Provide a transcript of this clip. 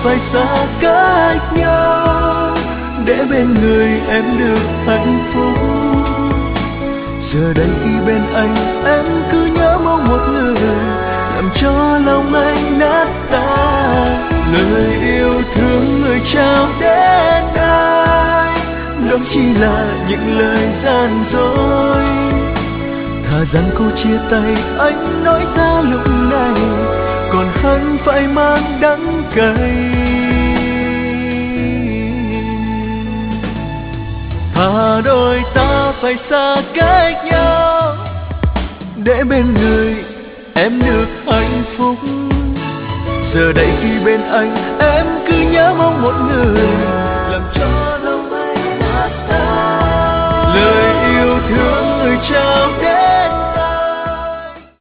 phải xa cách nhau, để bên người em được hạnh phúc. Giờ đây khi bên anh, em cứ nhớ mong một người làm cho lòng anh nát tan. Lời yêu thương người trao đến anh, đó chỉ là những lời gian dối. Thà rằng câu chia tay anh nói ra lúc này, còn hơn phải mang đắng cay. Thà đôi ta phải xa cách nhau, để bên người em được hạnh phúc. Giờ đây khi bên anh,